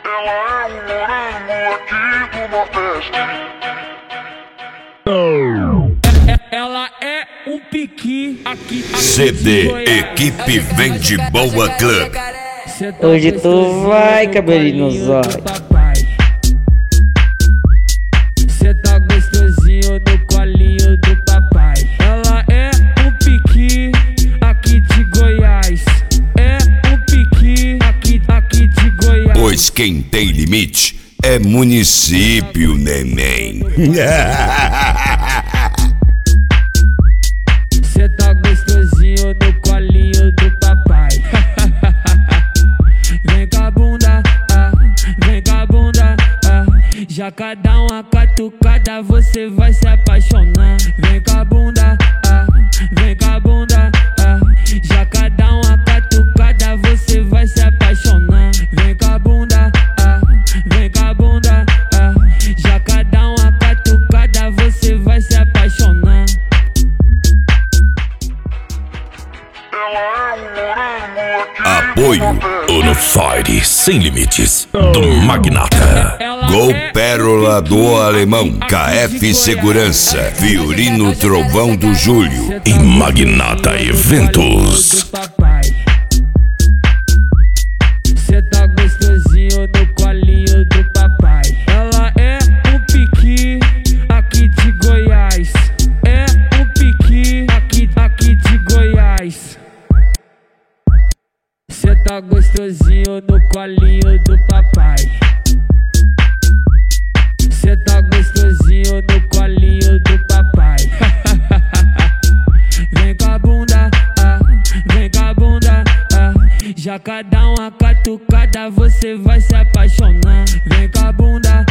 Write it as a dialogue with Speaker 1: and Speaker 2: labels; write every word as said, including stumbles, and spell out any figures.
Speaker 1: Ela é um morango aqui do Nordeste.
Speaker 2: Ela é um piqui aqui, aqui
Speaker 3: C D Equipe Vende Boa Club.
Speaker 4: Hoje tu vai, cabelinho nos olhos.
Speaker 2: Cê tá gostosinho no colinho do papai. Ela é um piqui aqui de Goiás. É um piqui aqui, aqui de Goiás.
Speaker 3: Pois quem tem limite é município, neném.
Speaker 2: Cê tá gostosinho no colinho do papai. Vem com a bunda, ah, vem com a bunda, ah. Já cada uma catucada você vai se apaixonar. Vem com a bunda, ah, vem com a bunda, ah. Já cada uma catucada você vai se apaixonar. Vem com a bunda, ah, vem com a bunda, ah. Já cada uma catucada você vai se apaixonar.
Speaker 3: Apoio Unified Sem Limites do Magnata. Gol Pérola do Alemão, K F Segurança, Violino Trovão do Júlio e Magnata Eventos.
Speaker 2: Cê tá gostosinho no colinho do papai. Ela é um piqui aqui de Goiás. É um piqui aqui, aqui de Goiás. Cê tá gostosinho no colinho do papai. Cê tá gostosinho no colinho do papai. Vem com a bunda, ah, vem com a bunda, ah. Já cada uma catucada você vai se apaixonar. Vem com a bunda,